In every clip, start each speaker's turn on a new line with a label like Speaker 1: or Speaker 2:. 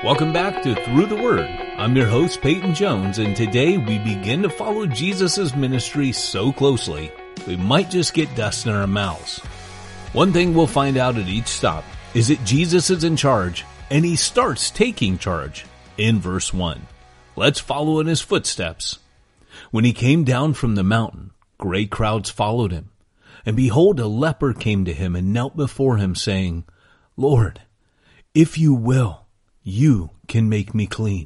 Speaker 1: Welcome back to Through the Word. I'm your host, Peyton Jones, and today we begin to follow Jesus' ministry so closely, we might just get dust in our mouths. One thing we'll find out at each stop is that Jesus is in charge, and he starts taking charge in verse 1. Let's follow in his footsteps. When he came down from the mountain, great crowds followed him. And behold, a leper came to him and knelt before him, saying, Lord, if you will, you can make me clean.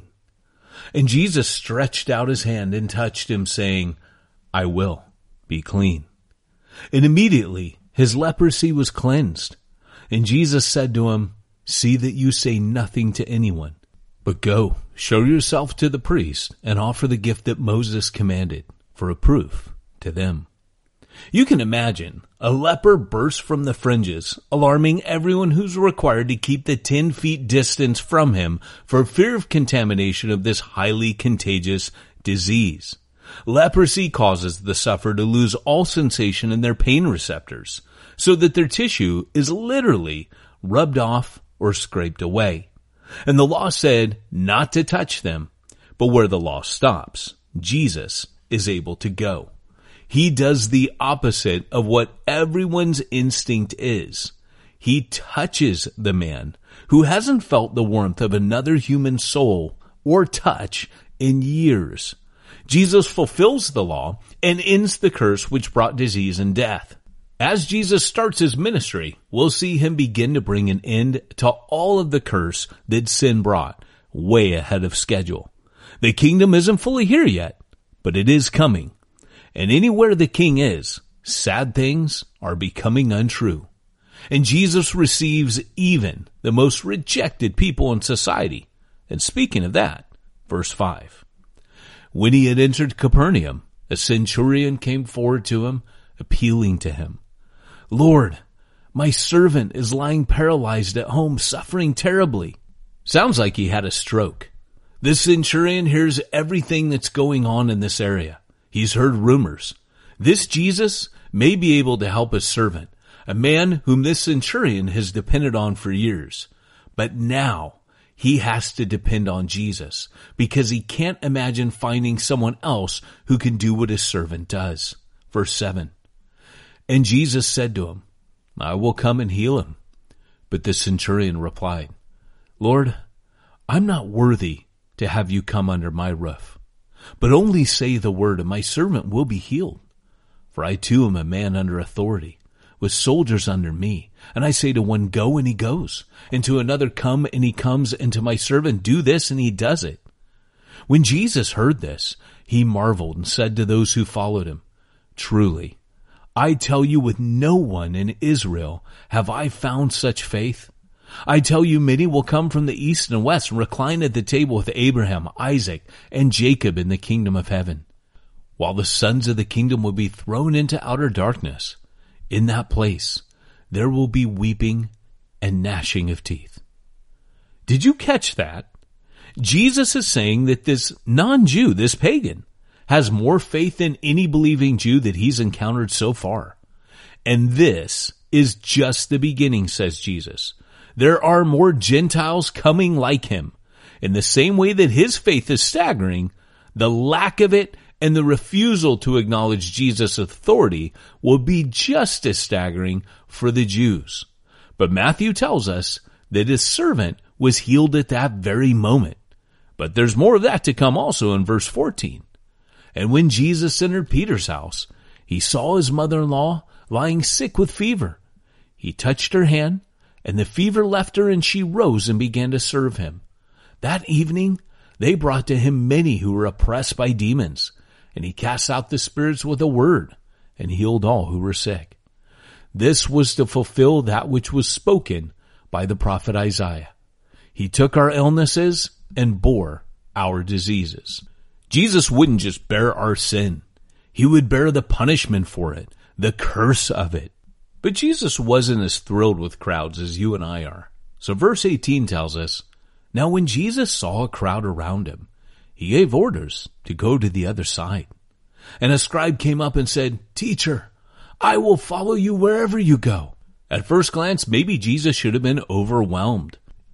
Speaker 1: And Jesus stretched out his hand and touched him, saying, I will be clean. And immediately his leprosy was cleansed. And Jesus said to him, See that you say nothing to anyone, but go, show yourself to the priest, and offer the gift that Moses commanded for a proof to them. You can imagine a leper burst from the fringes, alarming everyone who's required to keep the 10 feet distance from him for fear of contamination of this highly contagious disease. Leprosy causes the sufferer to lose all sensation in their pain receptors, so that their tissue is literally rubbed off or scraped away. And the law said not to touch them, but where the law stops, Jesus is able to go. He does the opposite of what everyone's instinct is. He touches the man who hasn't felt the warmth of another human soul or touch in years. Jesus fulfills the law and ends the curse which brought disease and death. As Jesus starts his ministry, we'll see him begin to bring an end to all of the curse that sin brought, way ahead of schedule. The kingdom isn't fully here yet, but it is coming. And anywhere the king is, sad things are becoming untrue. And Jesus receives even the most rejected people in society. And speaking of that, verse 5. When he had entered Capernaum, a centurion came forward to him, appealing to him. Lord, my servant is lying paralyzed at home, suffering terribly. Sounds like he had a stroke. This centurion hears everything that's going on in this area. He's heard rumors. This Jesus may be able to help his servant, a man whom this centurion has depended on for years. But now he has to depend on Jesus because he can't imagine finding someone else who can do what his servant does. Verse 7. And Jesus said to him, I will come and heal him. But the centurion replied, Lord, I'm not worthy to have you come under my roof. But only say the word, and my servant will be healed. For I too am a man under authority, with soldiers under me. And I say to one, go, and he goes. And to another, come, and he comes. And to my servant, do this, and he does it. When Jesus heard this, he marveled and said to those who followed him, Truly, I tell you, with no one in Israel have I found such faith. I tell you, many will come from the east and west and recline at the table with Abraham, Isaac, and Jacob in the kingdom of heaven, while the sons of the kingdom will be thrown into outer darkness. In that place, there will be weeping and gnashing of teeth. Did you catch that? Jesus is saying that this non-Jew, this pagan, has more faith than any believing Jew that he's encountered so far. And this is just the beginning, says Jesus. There are more Gentiles coming like him. In the same way that his faith is staggering, the lack of it and the refusal to acknowledge Jesus' authority will be just as staggering for the Jews. But Matthew tells us that his servant was healed at that very moment. But there's more of that to come also in verse 14. And when Jesus entered Peter's house, he saw his mother-in-law lying sick with fever. He touched her hand, and the fever left her, and she rose and began to serve him. That evening, they brought to him many who were oppressed by demons, and he cast out the spirits with a word and healed all who were sick. This was to fulfill that which was spoken by the prophet Isaiah. He took our illnesses and bore our diseases. Jesus wouldn't just bear our sin. He would bear the punishment for it, the curse of it. But Jesus wasn't as thrilled with crowds as you and I are. So verse 18 tells us, Now when Jesus saw a crowd around him, he gave orders to go to the other side. And a scribe came up and said, Teacher, I will follow you wherever you go. At first glance, maybe Jesus should have been overwhelmed.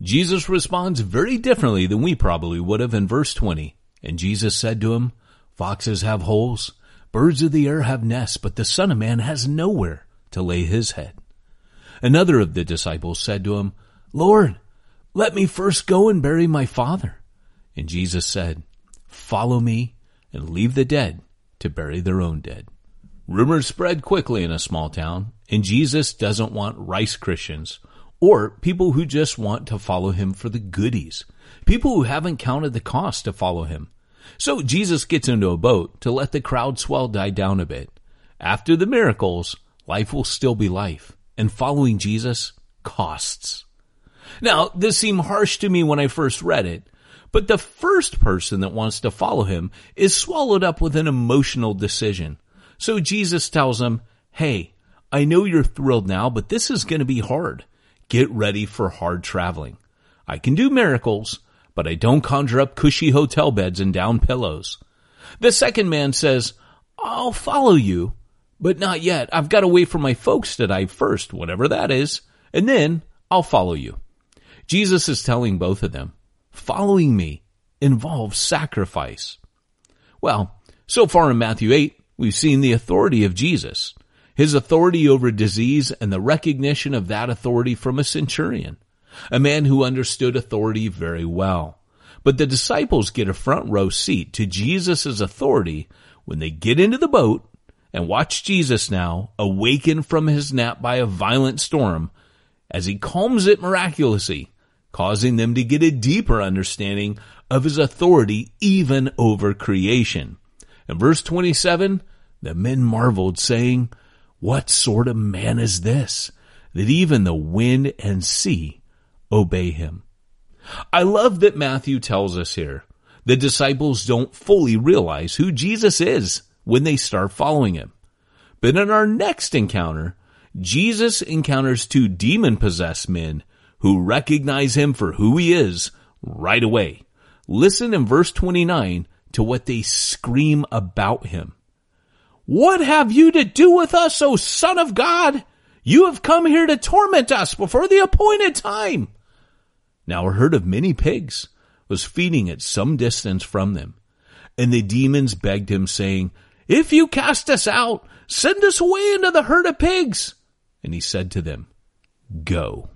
Speaker 1: Jesus responds very differently than we probably would have in verse 20. And Jesus said to him, "Foxes have holes, birds of the air have nests, but the Son of Man has nowhere to lay his head." Another of the disciples said to him, "Lord, let me first go and bury my father." And Jesus said, "Follow me and leave the dead to bury their own dead." Rumors spread quickly in a small town, and Jesus doesn't want rice Christians or people who just want to follow him for the goodies, people who haven't counted the cost to follow him. So Jesus gets into a boat to let the crowd swell die down a bit. After the miracles, life will still be life, and following Jesus costs. Now, this seemed harsh to me when I first read it, but the first person that wants to follow him is swallowed up with an emotional decision. So Jesus tells him, "Hey, I know you're thrilled now, but this is going to be hard. Get ready for hard traveling. I can do miracles, but I don't conjure up cushy hotel beds and down pillows." The second man says, "I'll follow you, but not yet. I've got to wait for my folks to die first, whatever that is, and then I'll follow you." Jesus is telling both of them, following me involves sacrifice. Well, so far in Matthew 8, we've seen the authority of Jesus, his authority over disease and the recognition of that authority from a centurion, a man who understood authority very well. But the disciples get a front row seat to Jesus' authority when they get into the boat and watch Jesus now awaken from his nap by a violent storm as he calms it miraculously, causing them to get a deeper understanding of his authority even over creation. In verse 27, the men marveled, saying, "What sort of man is this, that even the wind and sea obey him?" I love that Matthew tells us here the disciples don't fully realize who Jesus is when they start following him. But in our next encounter, Jesus encounters two demon-possessed men who recognize him for who he is right away. Listen in verse 29 to what they scream about him. "What have you to do with us, O Son of God? You have come here to torment us before the appointed time." Now a herd of many pigs was feeding at some distance from them, and the demons begged him, saying, "If you cast us out, send us away into the herd of pigs." And he said to them, "Go."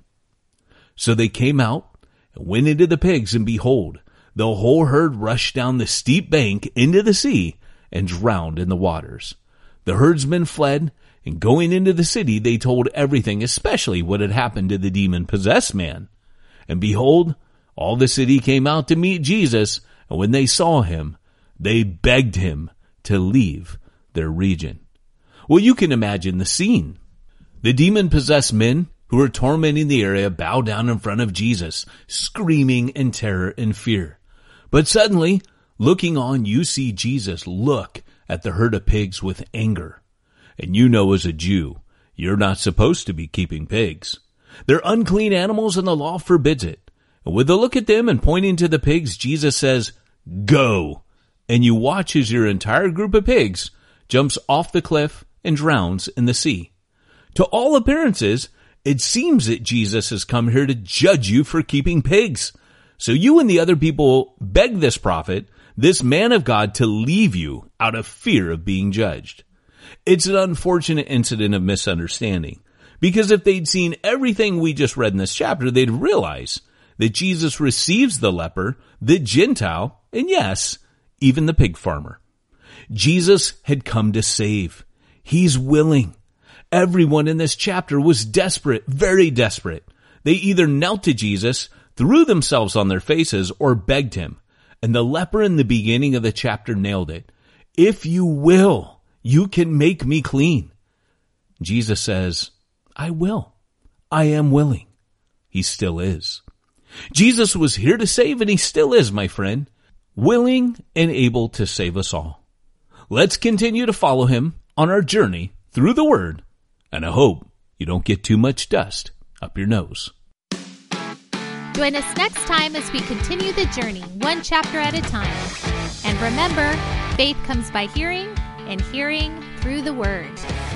Speaker 1: So they came out and went into the pigs, and behold, the whole herd rushed down the steep bank into the sea and drowned in the waters. The herdsmen fled, and going into the city, they told everything, especially what had happened to the demon-possessed man. And behold, all the city came out to meet Jesus, and when they saw him, they begged him to leave their region. Well, you can imagine the scene. The demon-possessed men who were tormenting the area bow down in front of Jesus, screaming in terror and fear. But suddenly, looking on, you see Jesus look at the herd of pigs with anger. And you know as a Jew, you're not supposed to be keeping pigs. They're unclean animals and the law forbids it. And with a look at them and pointing to the pigs, Jesus says, "Go." And you watch as your entire group of pigs jumps off the cliff and drowns in the sea. To all appearances, it seems that Jesus has come here to judge you for keeping pigs. So you and the other people beg this prophet, this man of God, to leave you out of fear of being judged. It's an unfortunate incident of misunderstanding, because if they'd seen everything we just read in this chapter, they'd realize that Jesus receives the leper, the Gentile, and yes, even the pig farmer. Jesus had come to save. He's willing. Everyone in this chapter was desperate, very desperate. They either knelt to Jesus, threw themselves on their faces, or begged him. And the leper in the beginning of the chapter nailed it. "If you will, you can make me clean." Jesus says, "I will. I am willing." He still is. Jesus was here to save, and he still is, my friend, willing and able to save us all. Let's continue to follow him on our journey through the Word, and I hope you don't get too much dust up your nose.
Speaker 2: Join us next time as we continue the journey, one chapter at a time. And remember, faith comes by hearing, and hearing through the Word.